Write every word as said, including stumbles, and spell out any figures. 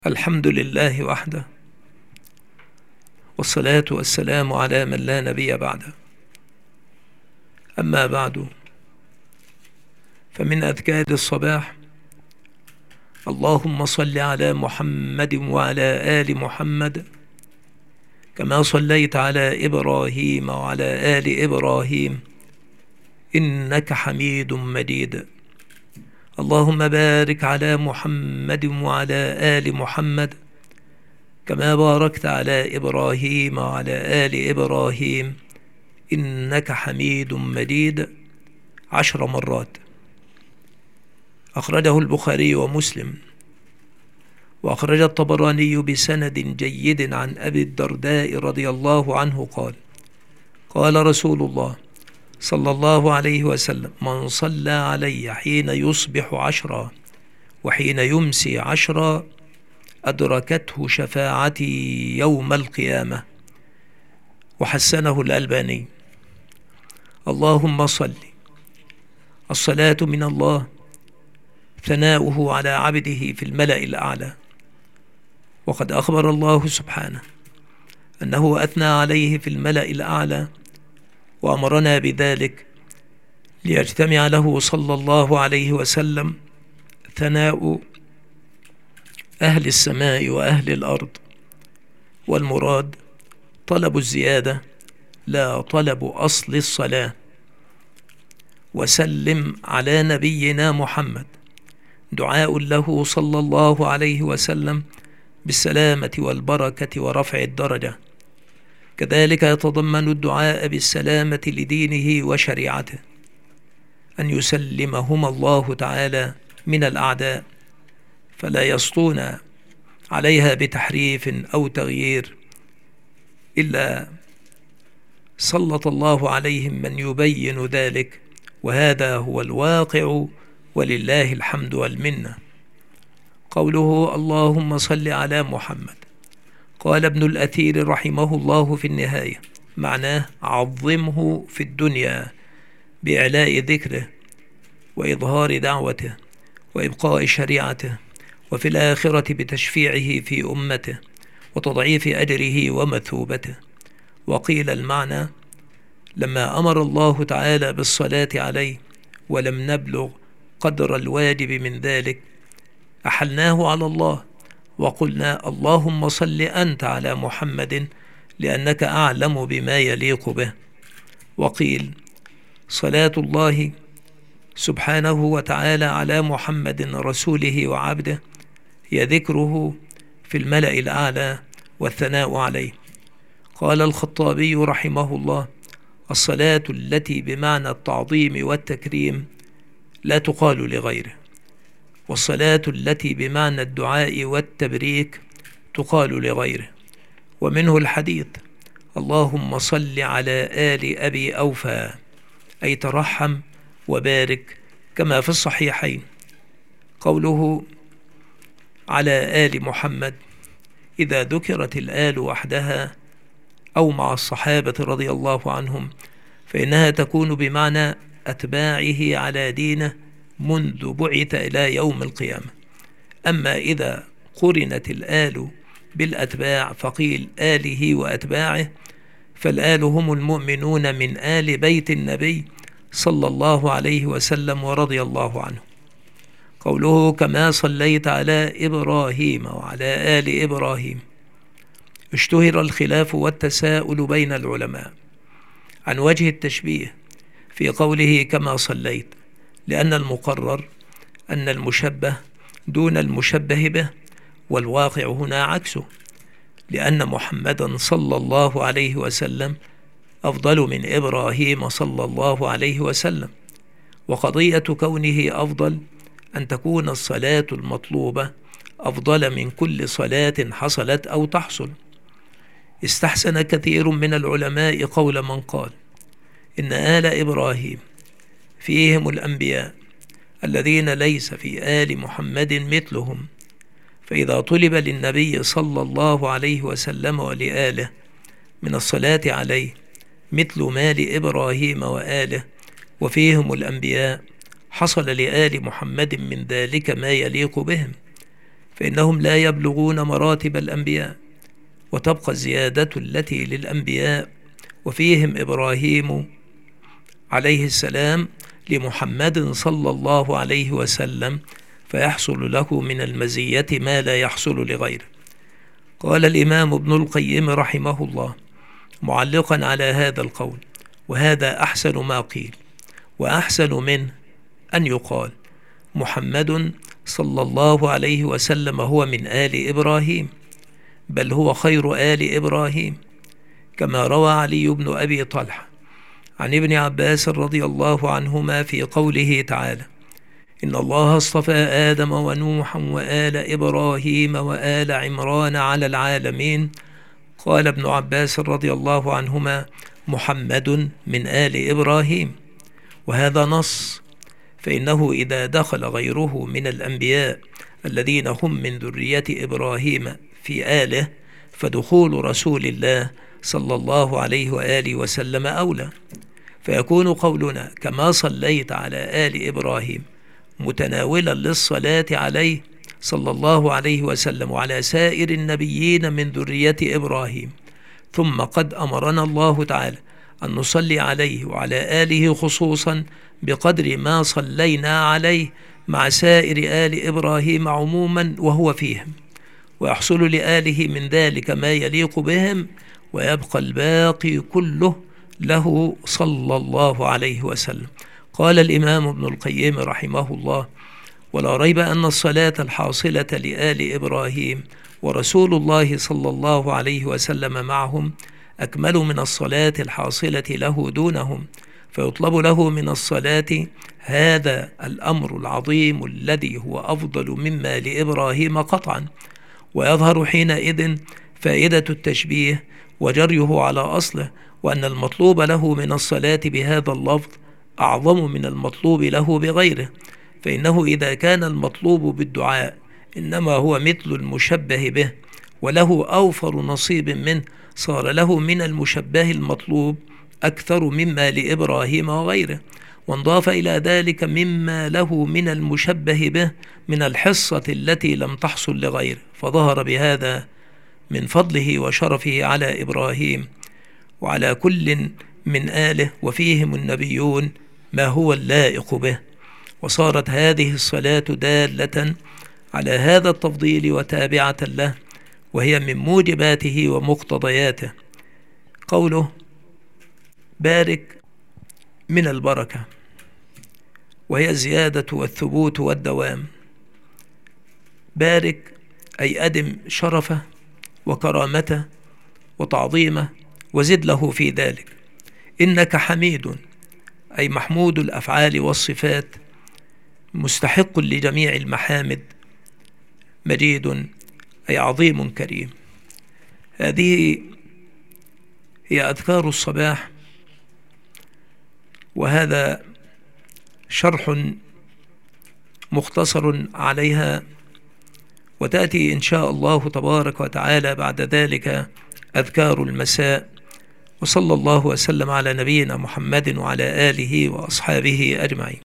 الحمد لله وحده، والصلاة والسلام على من لا نبي بعده. أما بعد، فمن أذكار الصباح: اللهم صل على محمد وعلى آل محمد كما صليت على إبراهيم وعلى آل إبراهيم إنك حميد مجيد. اللهم بارك على محمد وعلى آل محمد كما باركت على إبراهيم وعلى آل إبراهيم إنك حميد مجيد عشر مرات. أخرجه البخاري ومسلم، وأخرج الطبراني بسند جيد عن أبي الدرداء رضي الله عنه قال: قال رسول الله صلى الله عليه وسلم: من صلى علي حين يصبح عشرا وحين يمسي عشرا أدركته شفاعتي يوم القيامة. وحسنه الألباني. اللهم صل. الصلاة من الله، ثناؤه على عبده في الملأ الأعلى. وقد أخبر الله سبحانه أنه أثنى عليه في الملأ الأعلى، وأمرنا بذلك ليجتمع له صلى الله عليه وسلم ثناء أهل السماء وأهل الأرض، والمراد طلب الزيادة لا طلب أصل الصلاة. وسلم على نبينا محمد، دعاء له صلى الله عليه وسلم بالسلامة والبركة ورفع الدرجة. كذلك يتضمن الدعاء بالسلامة لدينه وشريعته، أن يسلمهما الله تعالى من الأعداء فلا يسطون عليها بتحريف أو تغيير، إلا سلط الله عليهم من يبين ذلك، وهذا هو الواقع ولله الحمد والمنة. قوله اللهم صل على محمد، قال ابن الأثير رحمه الله في النهاية: معناه عظمه في الدنيا بإعلاء ذكره وإظهار دعوته وإبقاء شريعته، وفي الآخرة بتشفيعه في أمته وتضعيف أجره ومثوبته. وقيل المعنى: لما أمر الله تعالى بالصلاة عليه ولم نبلغ قدر الواجب من ذلك أحلناه على الله وقلنا اللهم صل أنت على محمد لأنك أعلم بما يليق به. وقيل: صلاة الله سبحانه وتعالى على محمد رسوله وعبده هي ذكره في الملأ الأعلى والثناء عليه. قال الخطابي رحمه الله: الصلاة التي بمعنى التعظيم والتكريم لا تقال لغيره، والصلاة التي بمعنى الدعاء والتبريك تقال لغيره. ومنه الحديث: اللهم صل على آل أبي أوفى، أي ترحم وبارك، كما في الصحيحين. قوله على آل محمد، إذا ذكرت الآل وحدها أو مع الصحابة رضي الله عنهم فإنها تكون بمعنى أتباعه على دينه منذ بعث إلى يوم القيامة. أما إذا قرنت الآل بالأتباع فقيل آله وأتباعه، فالآل هم المؤمنون من آل بيت النبي صلى الله عليه وسلم ورضي الله عنه. قوله كما صليت على إبراهيم وعلى آل إبراهيم، اشتهر الخلاف والتساؤل بين العلماء عن وجه التشبيه في قوله كما صليت، لأن المقرر أن المشبه دون المشبه به، والواقع هنا عكسه، لأن محمدا صلى الله عليه وسلم أفضل من إبراهيم صلى الله عليه وسلم. وقضية كونه أفضل أن تكون الصلاة المطلوبة أفضل من كل صلاة حصلت أو تحصل. استحسن كثير من العلماء قول من قال إن آل إبراهيم فيهم الأنبياء الذين ليس في آل محمد مثلهم، فإذا طلب للنبي صلى الله عليه وسلم ولآله من الصلاة عليه مثل ما لإبراهيم وآله وفيهم الأنبياء، حصل لآل محمد من ذلك ما يليق بهم، فإنهم لا يبلغون مراتب الأنبياء، وتبقى الزيادة التي للأنبياء، وفيهم إبراهيم عليه السلام لمحمد صلى الله عليه وسلم، فيحصل له من المزية ما لا يحصل لغيره. قال الإمام ابن القيم رحمه الله معلقا على هذا القول: وهذا أحسن ما قيل، وأحسن منه أن يقال محمد صلى الله عليه وسلم هو من آل إبراهيم، بل هو خير آل إبراهيم، كما روى علي بن أبي طلحة عن ابن عباس رضي الله عنهما في قوله تعالى: إن الله اصطفى آدم ونوحا وآل إبراهيم وآل عمران على العالمين. قال ابن عباس رضي الله عنهما: محمد من آل إبراهيم. وهذا نص، فإنه إذا دخل غيره من الأنبياء الذين هم من ذرية إبراهيم في آله، فدخول رسول الله صلى الله عليه وآله وسلم أولى، فيكون قولنا كما صليت على آل إبراهيم متناولا للصلاة عليه صلى الله عليه وسلم وعلى سائر النبيين من ذرية إبراهيم. ثم قد أمرنا الله تعالى أن نصلي عليه وعلى آله خصوصا بقدر ما صلينا عليه مع سائر آل إبراهيم عموما وهو فيهم، ويحصل لآله من ذلك ما يليق بهم، ويبقى الباقي كله له صلى الله عليه وسلم. قال الإمام ابن القيم رحمه الله: ولا ريب أن الصلاة الحاصلة لآل إبراهيم ورسول الله صلى الله عليه وسلم معهم أكمل من الصلاة الحاصلة له دونهم، فيطلب له من الصلاة هذا الأمر العظيم الذي هو أفضل مما لإبراهيم قطعا. ويظهر حينئذ فائدة التشبيه وجريه على أصله، وأن المطلوب له من الصلاة بهذا اللفظ أعظم من المطلوب له بغيره، فإنه إذا كان المطلوب بالدعاء إنما هو مثل المشبه به وله أوفر نصيب منه، صار له من المشبه المطلوب أكثر مما لإبراهيم وغيره، وانضاف إلى ذلك مما له من المشبه به من الحصة التي لم تحصل لغيره، فظهر بهذا من فضله وشرفه على إبراهيم وعلى كل من آله وفيهم النبيون ما هو اللائق به. وصارت هذه الصلاة دالة على هذا التفضيل وتابعة له، وهي من موجباته ومقتضياته. قوله بارك من البركة، وهي الزيادة والثبوت والدوام. بارك أي أدم شرفه وكرامته وتعظيمه وزد له في ذلك. إنك حميد أي محمود الأفعال والصفات، مستحق لجميع المحامد. مجيد أي عظيم كريم. هذه هي أذكار الصباح، وهذا شرح مختصر عليها، وتأتي إن شاء الله تبارك وتعالى بعد ذلك أذكار المساء. وصلى الله وسلم على نبينا محمد وعلى آله وأصحابه أجمعين.